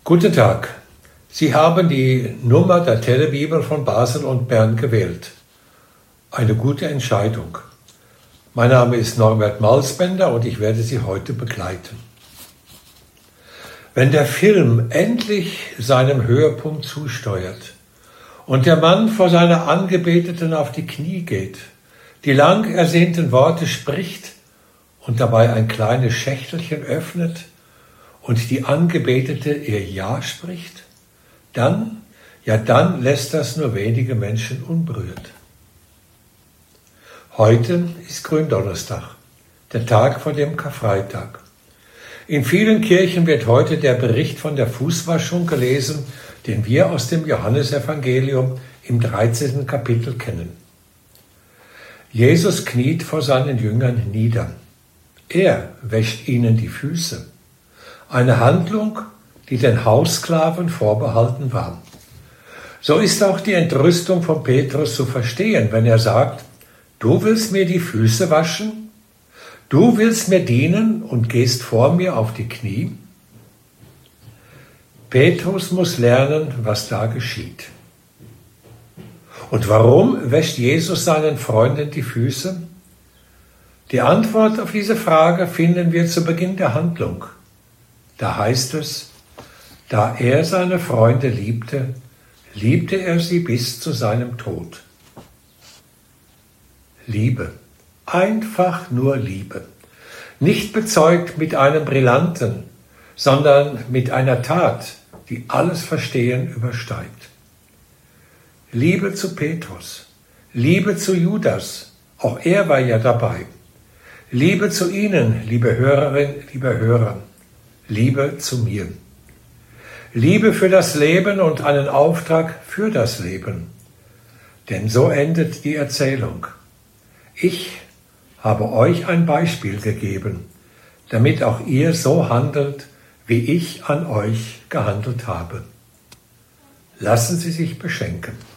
Guten Tag. Sie haben die Nummer der Telebibel von Basel und Bern gewählt. Eine gute Entscheidung. Mein Name ist Norbert Malsbender und ich werde Sie heute begleiten. Wenn der Film endlich seinem Höhepunkt zusteuert und der Mann vor seiner Angebeteten auf die Knie geht, die lang ersehnten Worte spricht und dabei ein kleines Schächtelchen öffnet und die Angebetete ihr Ja spricht, dann lässt das nur wenige Menschen unberührt. Heute ist Gründonnerstag, der Tag vor dem Karfreitag. In vielen Kirchen wird heute der Bericht von der Fußwaschung gelesen, den wir aus dem Johannesevangelium im 13. Kapitel kennen. Jesus kniet vor seinen Jüngern nieder. Er wäscht ihnen die Füße. Eine Handlung, die den Haussklaven vorbehalten war. So ist auch die Entrüstung von Petrus zu verstehen, wenn er sagt, du willst mir die Füße waschen? Du willst mir dienen und gehst vor mir auf die Knie? Petrus muss lernen, was da geschieht. Und warum wäscht Jesus seinen Freunden die Füße? Die Antwort auf diese Frage finden wir zu Beginn der Handlung. Da heißt es, da er seine Freunde liebte, liebte er sie bis zu seinem Tod. Liebe, einfach nur Liebe. Nicht bezeugt mit einem Brillanten, sondern mit einer Tat, die alles Verstehen übersteigt. Liebe zu Petrus, Liebe zu Judas, auch er war ja dabei. Liebe zu Ihnen, liebe Hörerinnen, liebe Hörer. Liebe zu mir. Liebe für das Leben und einen Auftrag für das Leben. Denn so endet die Erzählung. Ich habe euch ein Beispiel gegeben, damit auch ihr so handelt, wie ich an euch gehandelt habe. Lassen Sie sich beschenken.